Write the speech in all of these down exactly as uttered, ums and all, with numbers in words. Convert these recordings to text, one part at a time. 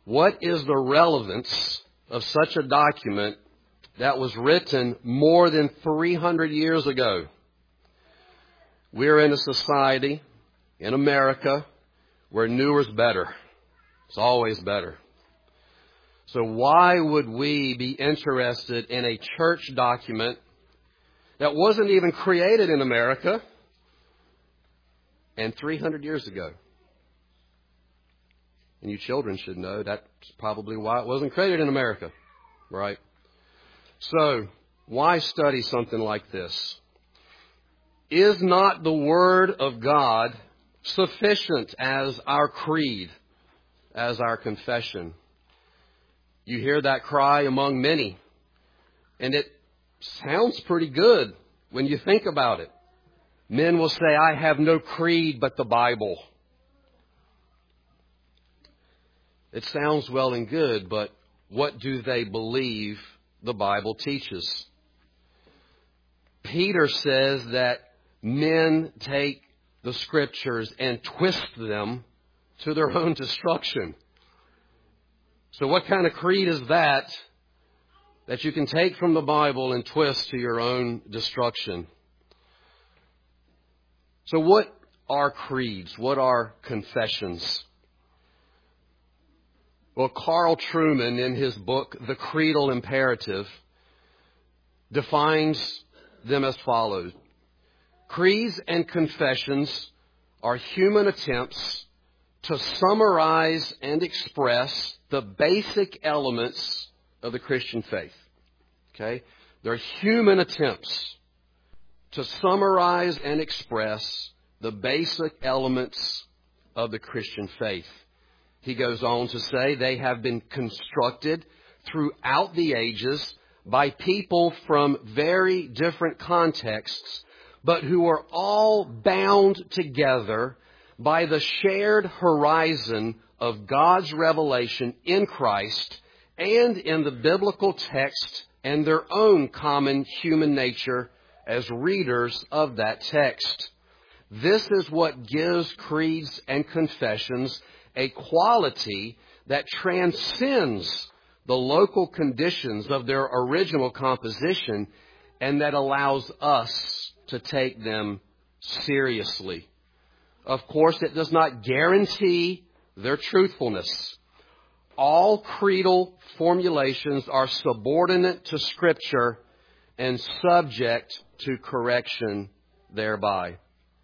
What is the relevance of such a document that was written more than three hundred years ago? We're in a society in America where newer is better. It's always better. So why would we be interested in a church document that wasn't even created in America and three hundred years ago? And you children should know that's probably why it wasn't created in America, right? So why study something like this? Is not the Word of God sufficient as our creed, as our confession? You hear that cry among many, and it sounds pretty good when you think about it. Men will say, I have no creed but the Bible. It sounds well and good, but what do they believe the Bible teaches? Peter says that men take the Scriptures and twist them to their own destruction. So what kind of creed is that, that you can take from the Bible and twist to your own destruction? So what are creeds? What are confessions? Well, Carl Trueman, in his book, The Creedal Imperative, defines them as follows. Creeds and confessions are human attempts to summarize and express the basic elements of the Christian faith. Okay? They're human attempts to summarize and express the basic elements of the Christian faith. He goes on to say they have been constructed throughout the ages by people from very different contexts, but who are all bound together by the shared horizon of God's revelation in Christ and in the biblical text and their own common human nature as readers of that text. This is what gives creeds and confessions a quality that transcends the local conditions of their original composition and that allows us to take them seriously. Of course, it does not guarantee their truthfulness. All creedal formulations are subordinate to Scripture and subject to correction thereby.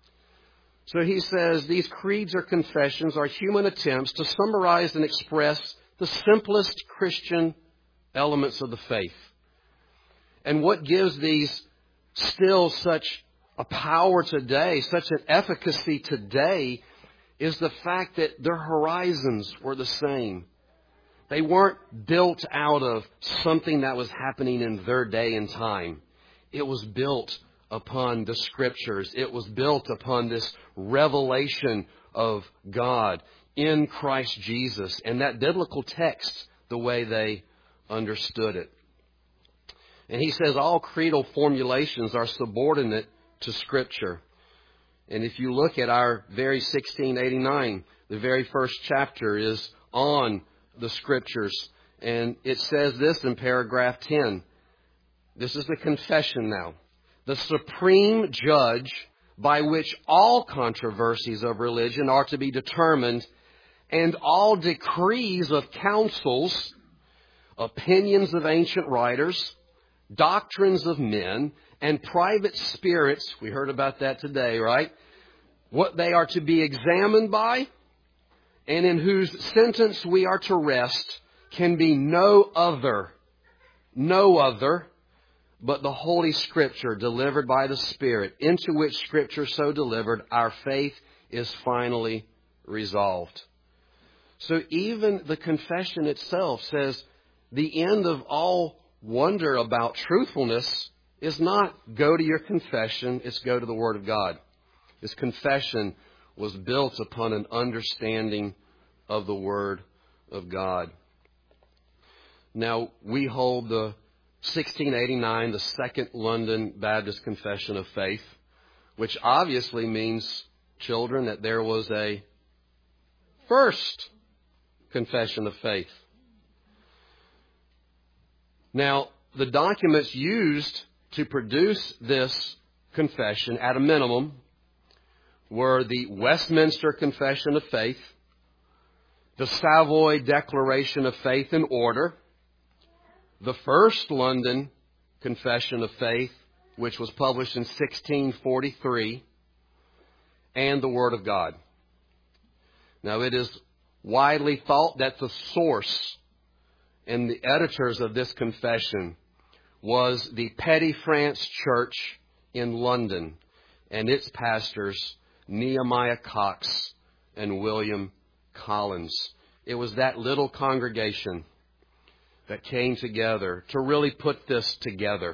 So he says these creeds or confessions are human attempts to summarize and express the simplest Christian elements of the faith. And what gives these still such a power today, such an efficacy today, is the fact that their horizons were the same. They weren't built out of something that was happening in their day and time. It was built upon the Scriptures. It was built upon this revelation of God in Christ Jesus and that biblical text, the way they understood it. And he says all creedal formulations are subordinate to Scripture. And if you look at our very sixteen eighty-nine, the very first chapter is on the Scriptures. And it says this in paragraph ten. This is the confession now. The supreme judge by which all controversies of religion are to be determined, and all decrees of councils, opinions of ancient writers, doctrines of men, and private spirits, we heard about that today, right? What they are to be examined by, and in whose sentence we are to rest, can be no other, no other, but the Holy Scripture delivered by the Spirit, into which Scripture so delivered, our faith is finally resolved. So even the confession itself says the end of all wonder about truthfulness is not go to your confession, it's go to the Word of God. This confession was built upon an understanding of the Word of God. Now, we hold the sixteen eighty-nine, the Second London Baptist Confession of Faith, which obviously means, children, that there was a first confession of faith. Now, the documents used to produce this confession, at a minimum, were the Westminster Confession of Faith, the Savoy Declaration of Faith and Order, the First London Confession of Faith, which was published in sixteen forty-three, and the Word of God. Now, it is widely thought that the source and the editors of this confession was the Petty France Church in London and its pastors, Nehemiah Cox and William Collins. It was that little congregation that came together to really put this together.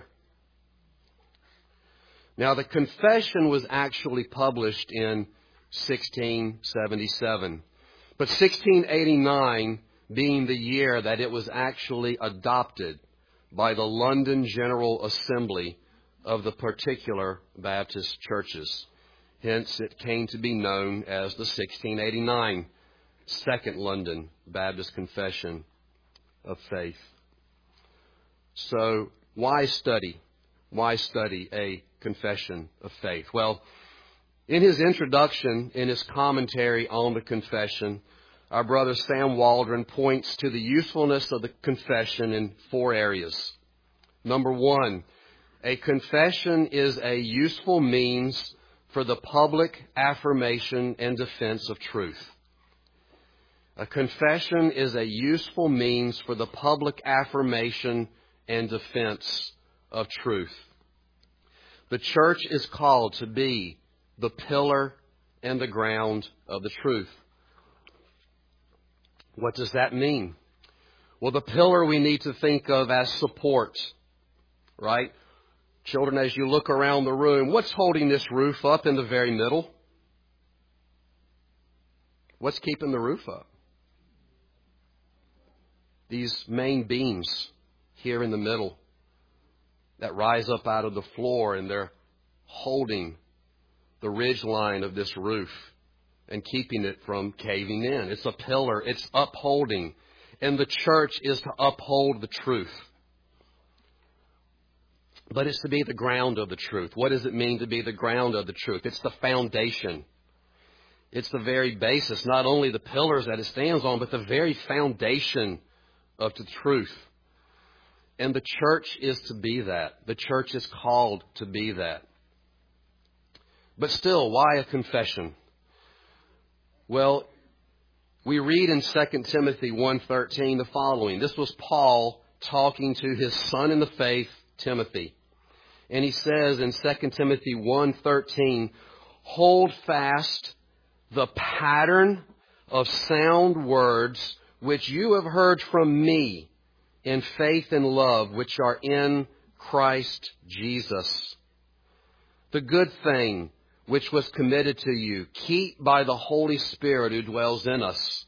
Now, the confession was actually published in sixteen seventy-seven, but sixteen eighty-nine being the year that it was actually adopted by the London General Assembly of the particular Baptist churches. Hence, it came to be known as the sixteen eighty-nine Second London Baptist Confession of Faith. So, why study? Why study a confession of faith? Well, in his introduction, in his commentary on the confession, our brother Sam Waldron points to the usefulness of the confession in four areas. Number one, a confession is a useful means for the public affirmation and defense of truth. A confession is a useful means for the public affirmation and defense of truth. The church is called to be the pillar and the ground of the truth. What does that mean? Well, the pillar we need to think of as support, right? Children, as you look around the room, what's holding this roof up in the very middle? What's keeping the roof up? These main beams here in the middle that rise up out of the floor, and they're holding the ridge line of this roof and keeping it from caving in. It's a pillar. It's upholding. And the church is to uphold the truth. But it's to be the ground of the truth. What does it mean to be the ground of the truth? It's the foundation. It's the very basis, not only the pillars that it stands on, but the very foundation of the truth. And the church is to be that. The church is called to be that. But still, why a confession? Well, we read in Second Timothy one thirteen the following. This was Paul talking to his son in the faith, Timothy. And he says in Second Timothy one thirteen, hold fast the pattern of sound words which you have heard from me in faith and love which are in Christ Jesus. The good thing which was committed to you, keep by the Holy Spirit who dwells in us.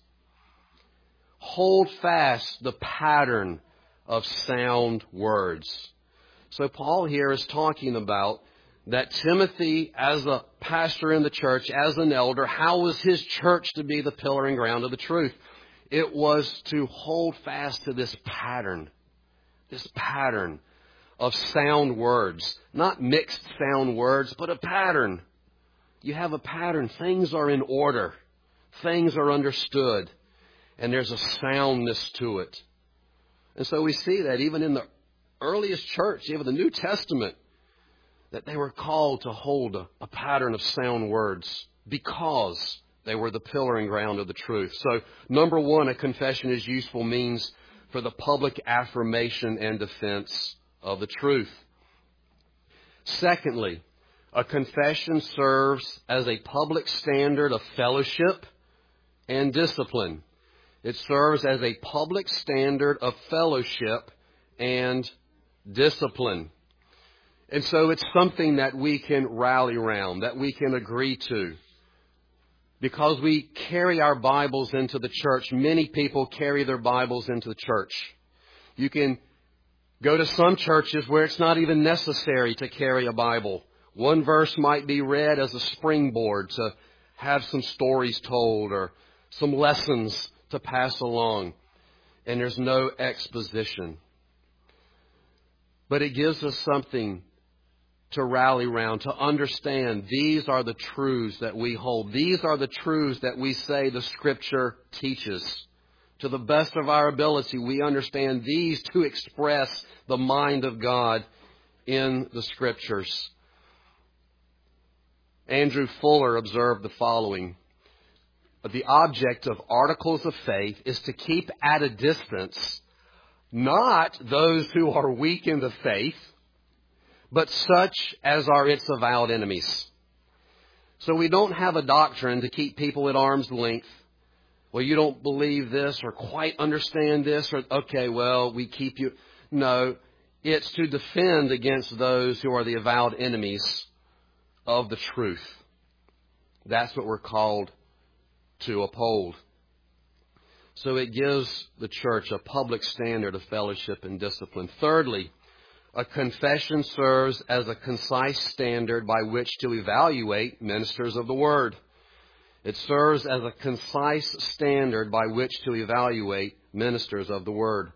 Hold fast the pattern of sound words. So Paul here is talking about that Timothy, as a pastor in the church, as an elder, how was his church to be the pillar and ground of the truth? It was to hold fast to this pattern, this pattern of sound words, not mixed sound words, but a pattern. You have a pattern. Things are in order. Things are understood. And there's a soundness to it. And so we see that even in the earliest church, even the New Testament, that they were called to hold a, a pattern of sound words because they were the pillar and ground of the truth. So, number one, a confession is useful means for the public affirmation and defense of the truth. Secondly, a confession serves as a public standard of fellowship and discipline. It serves as a public standard of fellowship and discipline. And so it's something that we can rally around, that we can agree to. Because we carry our Bibles into the church. Many people carry their Bibles into the church. You can go to some churches where it's not even necessary to carry a Bible. One verse might be read as a springboard to have some stories told or some lessons to pass along, and there's no exposition. But it gives us something to rally around, to understand these are the truths that we hold. These are the truths that we say the Scripture teaches. To the best of our ability, we understand these to express the mind of God in the Scriptures. Andrew Fuller observed the following: the object of articles of faith is to keep at a distance not those who are weak in the faith, but such as are its avowed enemies. So we don't have a doctrine to keep people at arm's length. Well, you don't believe this or quite understand this, or, okay, well, we keep you. No, it's to defend against those who are the avowed enemies of the truth. That's what we're called to uphold. So it gives the church a public standard of fellowship and discipline. Thirdly, a confession serves as a concise standard by which to evaluate ministers of the Word. It serves as a concise standard by which to evaluate ministers of the Word.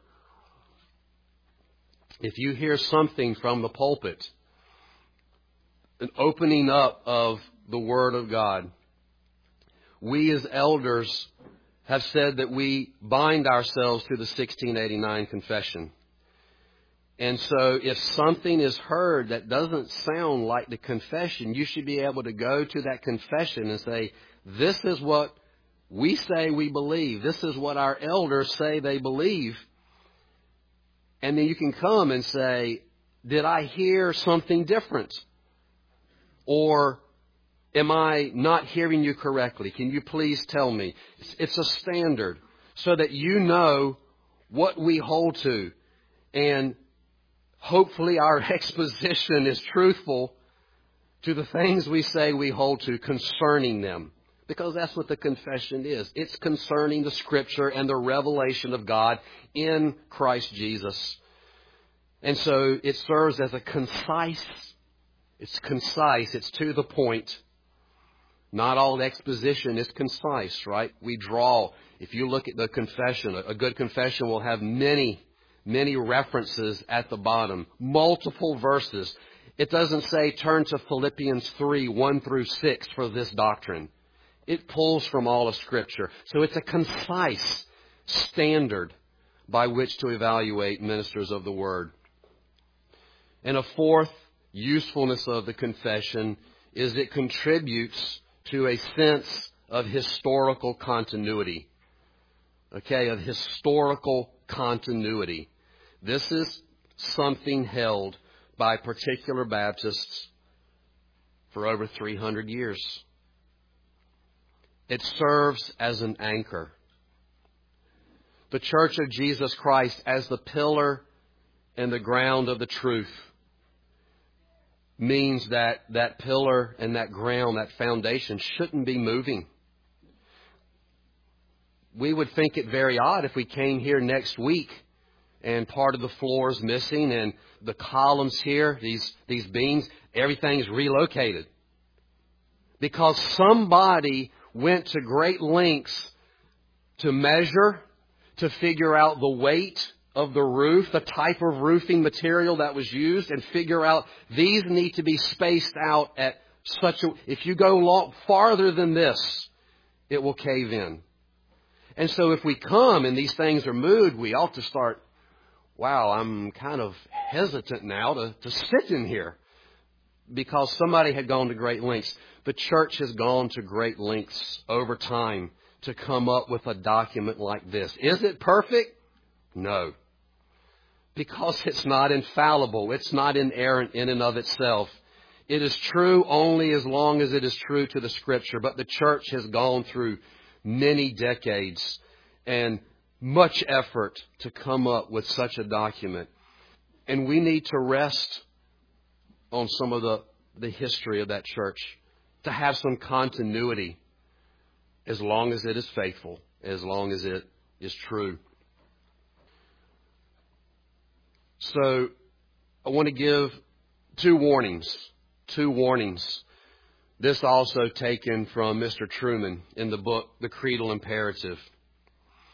If you hear something from the pulpit, an opening up of the Word of God, we as elders have said that we bind ourselves to the sixteen eighty-nine confession. And so if something is heard that doesn't sound like the confession, you should be able to go to that confession and say, this is what we say we believe. This is what our elders say they believe. And then you can come and say, did I hear something different? Or am I not hearing you correctly? Can you please tell me? It's a standard so that you know what we hold to. And hopefully our exposition is truthful to the things we say we hold to concerning them. Because that's what the confession is. It's concerning the Scripture and the revelation of God in Christ Jesus. And so it serves as a concise, it's concise, it's to the point. Not all exposition is concise, right? We draw. If you look at the confession, a good confession will have many, many references at the bottom, multiple verses. It doesn't say turn to Philippians three, one through six for this doctrine. It pulls from all of Scripture. So it's a concise standard by which to evaluate ministers of the Word. And a fourth usefulness of the confession is it contributes to a sense of historical continuity. Okay, of historical continuity. This is something held by particular Baptists for over three hundred years. It serves as an anchor. The Church of Jesus Christ as the pillar and the ground of the truth means that that pillar and that ground, that foundation, shouldn't be moving. We would think it very odd if we came here next week and part of the floor is missing and the columns here, these, these beams, everything's relocated. Because somebody went to great lengths to measure, to figure out the weight of the roof, the type of roofing material that was used, and figure out these need to be spaced out at such a... If you go long, farther than this, it will cave in. And so if we come and these things are moved, we ought to start, wow, I'm kind of hesitant now to, to sit in here. Because somebody had gone to great lengths. The church has gone to great lengths over time to come up with a document like this. Is it perfect? No. Because it's not infallible. It's not inerrant in and of itself. It is true only as long as it is true to the Scripture. But the church has gone through many decades and much effort to come up with such a document. And we need to rest on some of the, the history of that church, to have some continuity as long as it is faithful, as long as it is true. So I want to give two warnings, two warnings. This also taken from Mister Truman in the book, The Creedal Imperative.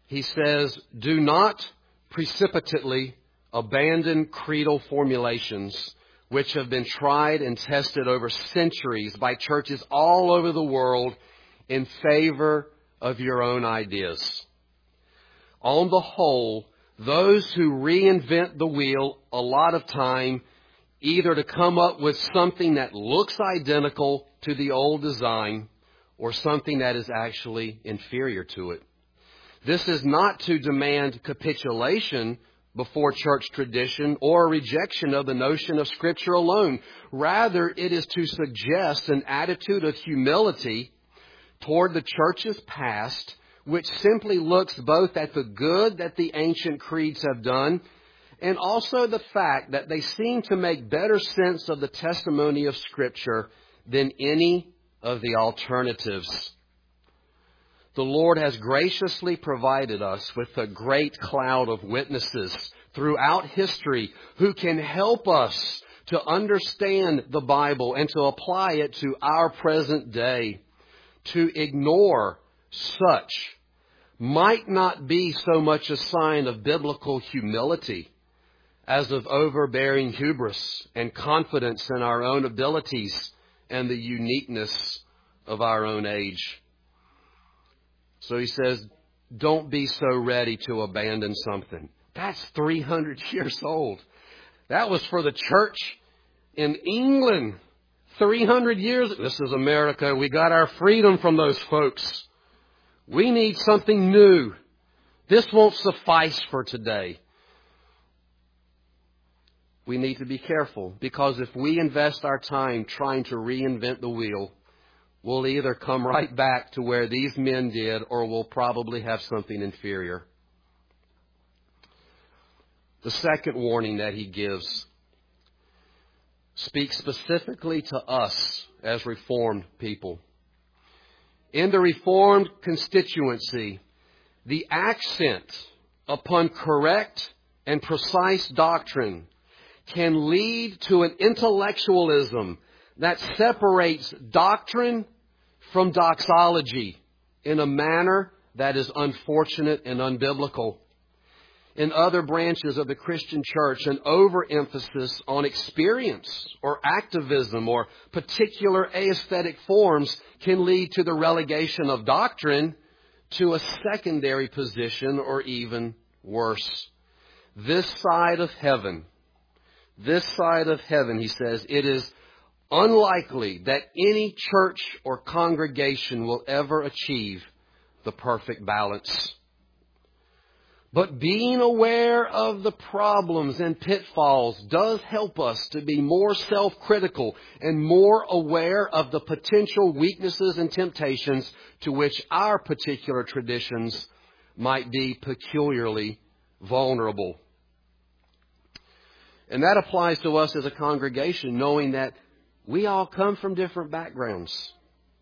he says, do not precipitately abandon creedal formulations which have been tried and tested over centuries by churches all over the world in favor of your own ideas. On the whole, those who reinvent the wheel a lot of time either to come up with something that looks identical to the old design or something that is actually inferior to it. This is not to demand capitulation before church tradition or a rejection of the notion of Scripture alone. Rather, it is to suggest an attitude of humility toward the church's past, which simply looks both at the good that the ancient creeds have done and also the fact that they seem to make better sense of the testimony of Scripture than any of the alternatives. The Lord has graciously provided us with a great cloud of witnesses throughout history who can help us to understand the Bible and to apply it to our present day. To ignore such might not be so much a sign of biblical humility as of overbearing hubris and confidence in our own abilities and the uniqueness of our own age. So he says, don't be so ready to abandon something. That's three hundred years old. That was for the church in England. three hundred years. This is America. We got our freedom from those folks. We need something new. This won't suffice for today. We need to be careful, because if we invest our time trying to reinvent the wheel, we'll either come right back to where these men did, or we'll probably have something inferior. The second warning that he gives speaks specifically to us as Reformed people. In the Reformed constituency, the accent upon correct and precise doctrine can lead to an intellectualism that separates doctrine from doxology in a manner that is unfortunate and unbiblical. In other branches of the Christian church, an overemphasis on experience or activism or particular aesthetic forms can lead to the relegation of doctrine to a secondary position, or even worse. This side of heaven, this side of heaven, he says, it is unlikely that any church or congregation will ever achieve the perfect balance. But being aware of the problems and pitfalls does help us to be more self-critical and more aware of the potential weaknesses and temptations to which our particular traditions might be peculiarly vulnerable. And that applies to us as a congregation, knowing that we all come from different backgrounds.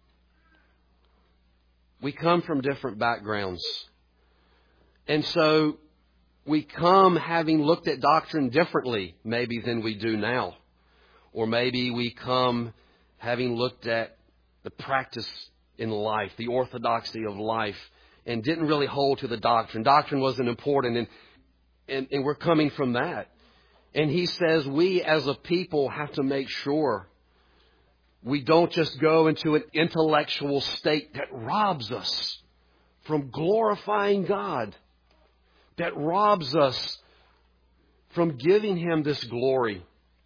We come from different backgrounds. And so we come having looked at doctrine differently maybe than we do now. Or maybe we come having looked at the practice in life, the orthodoxy of life, and didn't really hold to the doctrine. Doctrine wasn't important, and, and, and we're coming from that. And he says we as a people have to make sure we don't just go into an intellectual state that robs us from glorifying God, that robs us from giving Him this glory.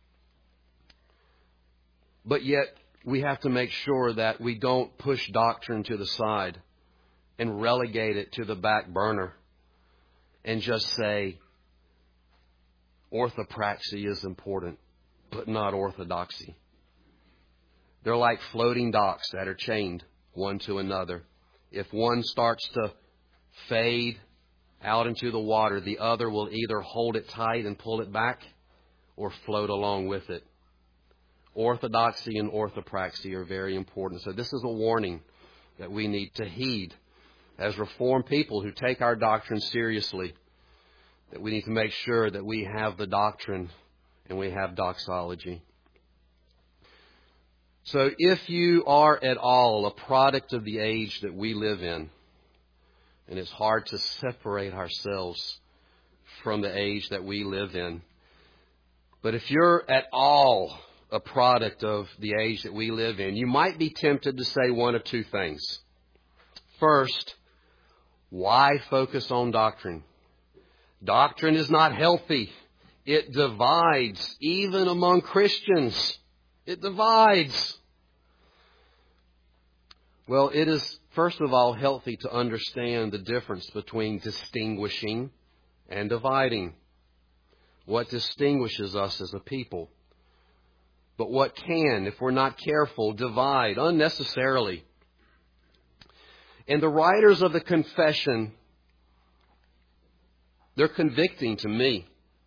But yet we have to make sure that we don't push doctrine to the side and relegate it to the back burner and just say orthopraxy is important, but not orthodoxy. They're like floating docks that are chained one to another. If one starts to fade out into the water, the other will either hold it tight and pull it back or float along with it. Orthodoxy and orthopraxy are very important. So this is a warning that we need to heed as Reformed people who take our doctrine seriously, that we need to make sure that we have the doctrine and we have doxology. So if you are at all a product of the age that we live in, And it's hard to separate ourselves from the age that we live in. But if you're at all a product of the age that we live in, you might be tempted to say one of two things. First, why focus on doctrine? Doctrine is not healthy. It divides, even among Christians. It divides. Well, it is, first of all, healthy to understand the difference between distinguishing and dividing. What distinguishes us as a people. But what can, if we're not careful, divide unnecessarily. And the writers of the confession, they're convicting to me.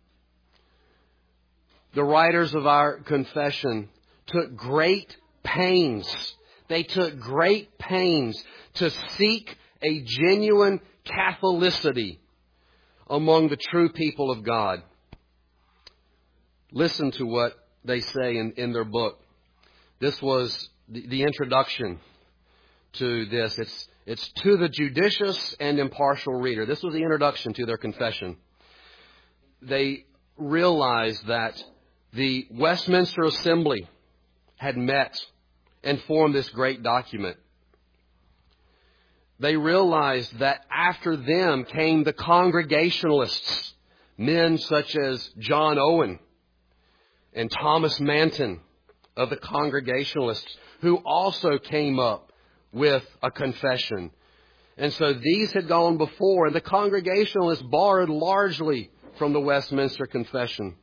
The writers of our confession took great pains. They took great pains to seek a genuine Catholicity among the true people of God. Listen to what they say in, in their book. This was the, the introduction to this. It's, it's to the judicious and impartial reader. This was the introduction to their confession. They realized that the Westminster Assembly had met and formed this great document. They realized that after them came the Congregationalists, men such as John Owen and Thomas Manton of the Congregationalists, who also came up with a confession. And so these had gone before, and the Congregationalists borrowed largely from the Westminster Confession.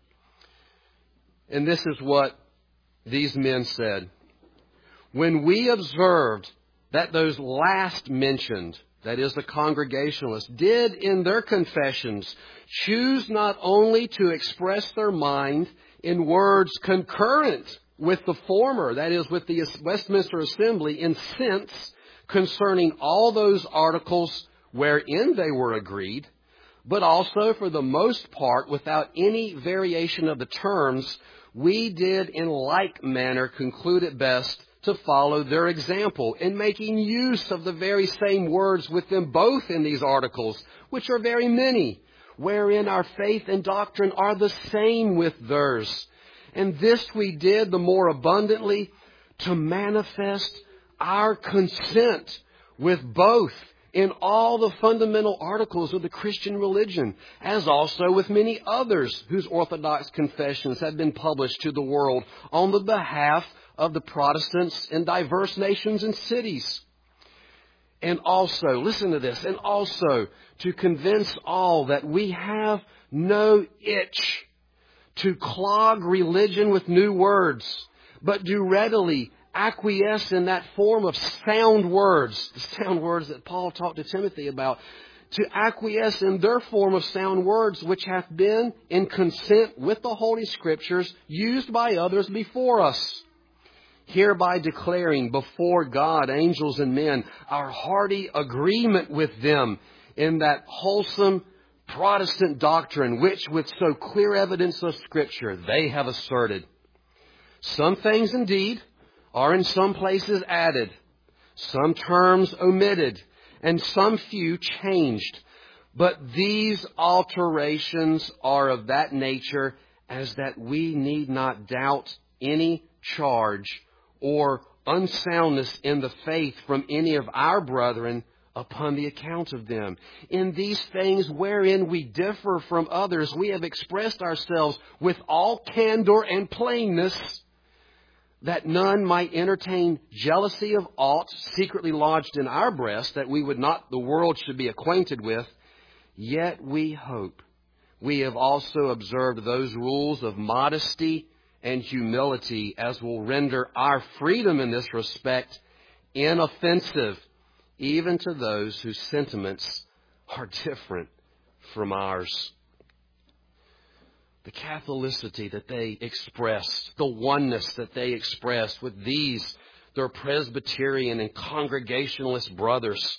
And this is what these men said. When we observed that those last mentioned, that is the Congregationalists, did in their confessions choose not only to express their mind in words concurrent with the former, that is with the Westminster Assembly, in sense concerning all those articles wherein they were agreed, but also for the most part without any variation of the terms, we did in like manner conclude it best to follow their example in making use of the very same words with them both in these articles, which are very many, wherein our faith and doctrine are the same with theirs. And this we did the more abundantly to manifest our consent with both in all the fundamental articles of the Christian religion, as also with many others whose orthodox confessions have been published to the world on the behalf of the Protestants in diverse nations and cities. And also, listen to this, and also to convince all that we have no itch to clog religion with new words, but do readily acquiesce in that form of sound words, the sound words that Paul talked to Timothy about, to acquiesce in their form of sound words which have been in consent with the Holy Scriptures used by others before us. Hereby declaring before God, angels and men, our hearty agreement with them in that wholesome Protestant doctrine which with so clear evidence of Scripture they have asserted. Some things indeed are in some places added, some terms omitted, and some few changed. But these alterations are of that nature as that we need not doubt any charge or unsoundness in the faith from any of our brethren upon the account of them. In these things wherein we differ from others, we have expressed ourselves with all candor and plainness, that none might entertain jealousy of aught secretly lodged in our breast, that we would not the world should be acquainted with. Yet we hope we have also observed those rules of modesty and humility as will render our freedom in this respect inoffensive, even to those whose sentiments are different from ours. The Catholicity that they expressed, the oneness that they expressed with these, their Presbyterian and Congregationalist brothers.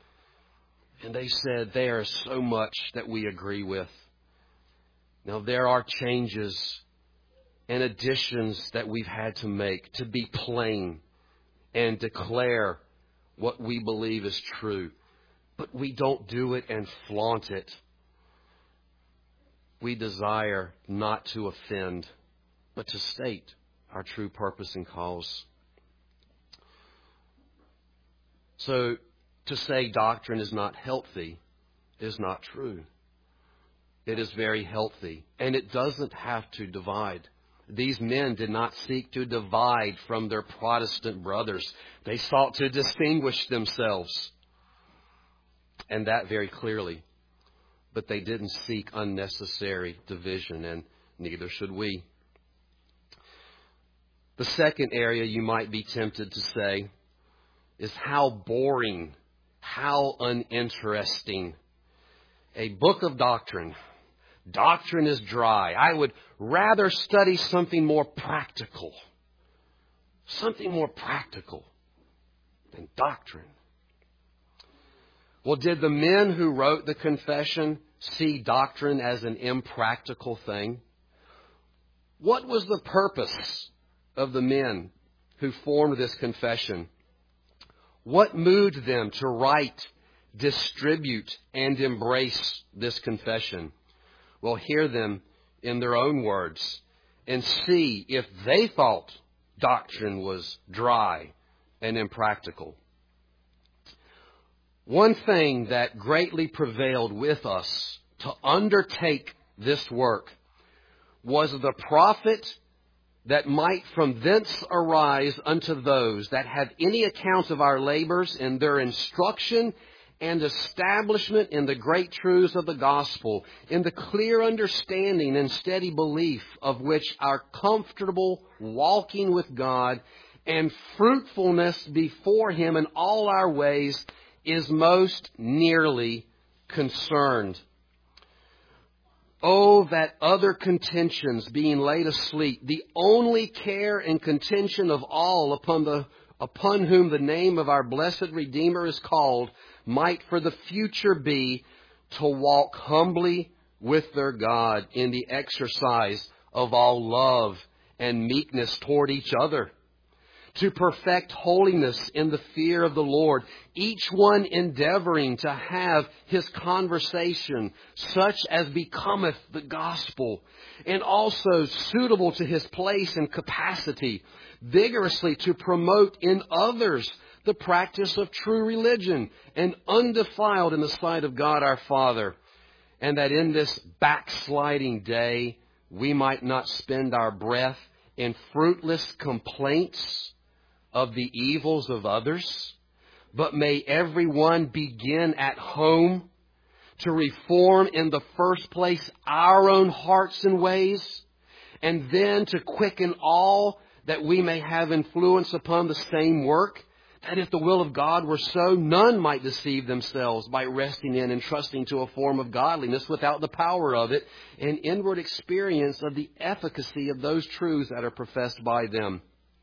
And they said there is so much that we agree with. Now there are changes and additions that we've had to make to be plain and declare what we believe is true. but we don't do it and flaunt it. We desire not to offend, but to state our true purpose and cause. So, to say doctrine is not healthy is not true. It is very healthy, and it doesn't have to divide. These men did not seek to divide from their Protestant brothers. They sought to distinguish themselves, and that very clearly. But they didn't seek unnecessary division, and neither should we. The second area you might be tempted to say is how boring, how uninteresting. A book of doctrine. Doctrine is dry. I would rather study something more practical. Something more practical than doctrine. Well, did the men who wrote the confession see doctrine as an impractical thing? What was the purpose of the men who formed this confession? What moved them to write, distribute, and embrace this confession? Well, hear them in their own words and see if they thought doctrine was dry and impractical. One thing that greatly prevailed with us to undertake this work was the profit that might from thence arise unto those that have any account of our labors in their instruction and establishment in the great truths of the gospel, in the clear understanding and steady belief of which our comfortable walking with God and fruitfulness before Him in all our ways is most nearly concerned. Oh, that other contentions being laid asleep, the only care and contention of all upon the upon whom the name of our blessed Redeemer is called, might for the future be to walk humbly with their God in the exercise of all love and meekness toward each other, to perfect holiness in the fear of the Lord, each one endeavoring to have his conversation such as becometh the gospel, and also suitable to his place and capacity, vigorously to promote in others the practice of true religion, and undefiled in the sight of God our Father, and that in this backsliding day we might not spend our breath in fruitless complaints of the evils of others, but may every one begin at home to reform in the first place our own hearts and ways, and then to quicken all that we may have influence upon the same work, that if the will of God were so, none might deceive themselves by resting in and trusting to a form of godliness without the power of it and inward experience of the efficacy of those truths that are professed by them.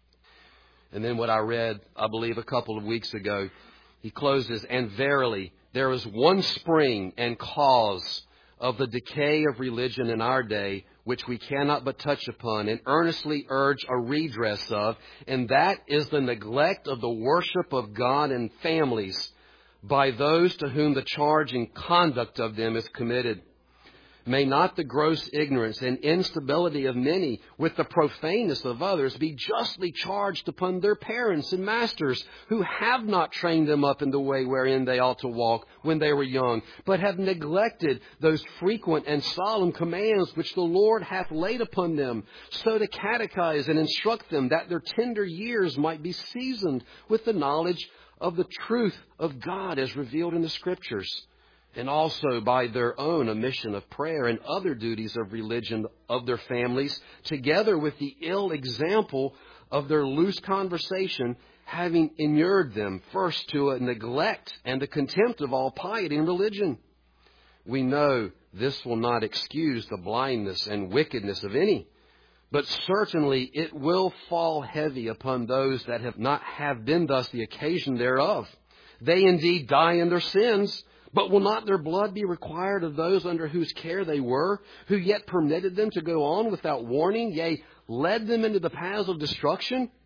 And then what I read, I believe, a couple of weeks ago, he closes, and verily, there is one spring and cause of the decay of religion in our day, which we cannot but touch upon and earnestly urge a redress of, and that is the neglect of the worship of God in families by those to whom the charge and conduct of them is committed. May not the gross ignorance and instability of many with the profaneness of others be justly charged upon their parents and masters, who have not trained them up in the way wherein they ought to walk when they were young, but have neglected those frequent and solemn commands which the Lord hath laid upon them, so to catechize and instruct them, that their tender years might be seasoned with the knowledge of the truth of God as revealed in the Scriptures, and also by their own omission of prayer and other duties of religion of their families, together with the ill example of their loose conversation, having inured them first to a neglect and a contempt of all piety and religion. We know this will not excuse the blindness and wickedness of any, but certainly it will fall heavy upon those that have not have been thus the occasion thereof. They indeed die in their sins, but will not their blood be required of those under whose care they were, who yet permitted them to go on without warning, yea, led them into the paths of destruction?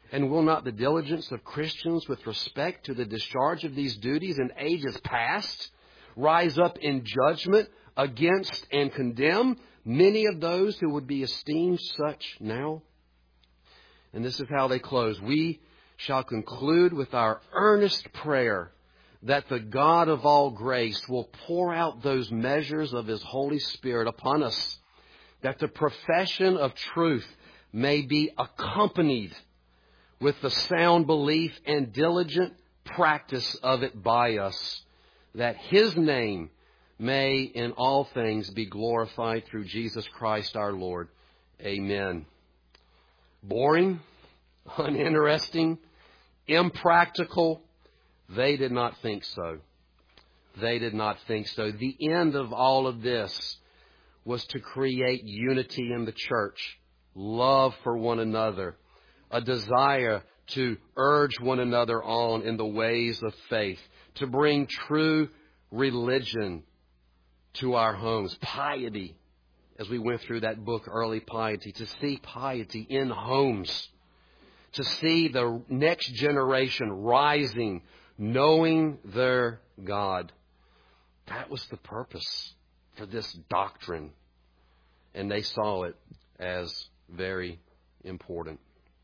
And will not the diligence of Christians with respect to the discharge of these duties in ages past rise up in judgment against and condemn many of those who would be esteemed such now? And this is how they close. We shall conclude with our earnest prayer that the God of all grace will pour out those measures of His Holy Spirit upon us, that the profession of truth may be accompanied with the sound belief and diligent practice of it by us, that His name may in all things be glorified through Jesus Christ our Lord. Amen. Boring, uninteresting, impractical? They did not think so. They did not think so. The end of all of this was to create unity in the church, love for one another, a desire to urge one another on in the ways of faith, to bring true religion to our homes, piety, as we went through that book, Early Piety, to see piety in homes, to see the next generation rising, knowing their God. That was the purpose for this doctrine, and they saw it as very important.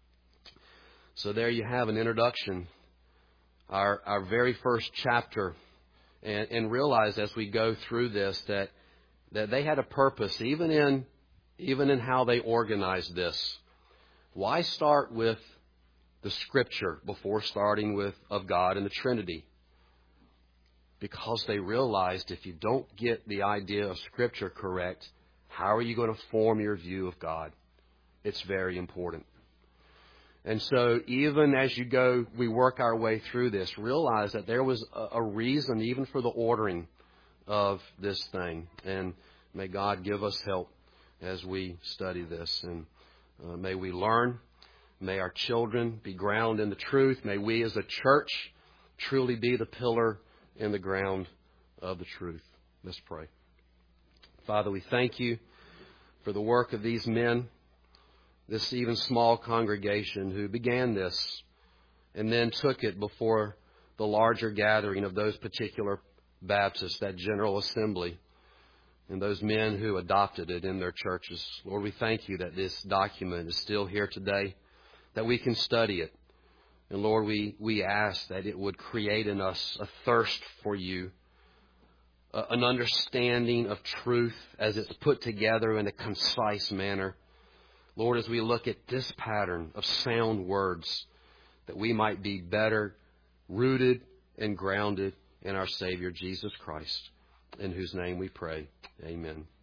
So there you have an introduction, our our very first chapter, and, and realize as we go through this that that they had a purpose, even in even in how they organized this. Why start with the Scripture before starting with of God and the Trinity? Because they realized if you don't get the idea of Scripture correct, how are you going to form your view of God? It's very important. And so even as you go, we work our way through this, realize that there was a, a reason even for the ordering of this thing. And may God give us help as we study this. And uh, may we learn. May our children be grounded in the truth. May we as a church truly be the pillar in the ground of the truth. Let's pray. Father, we thank You for the work of these men, this even small congregation who began this and then took it before the larger gathering of those particular Baptists, that General Assembly, and those men who adopted it in their churches. Lord, we thank You that this document is still here today, that we can study it. And Lord, we, we ask that it would create in us a thirst for You, a, an understanding of truth as it's put together in a concise manner. Lord, as we look at this pattern of sound words, that we might be better rooted and grounded in our Savior, Jesus Christ, in whose name we pray. Amen.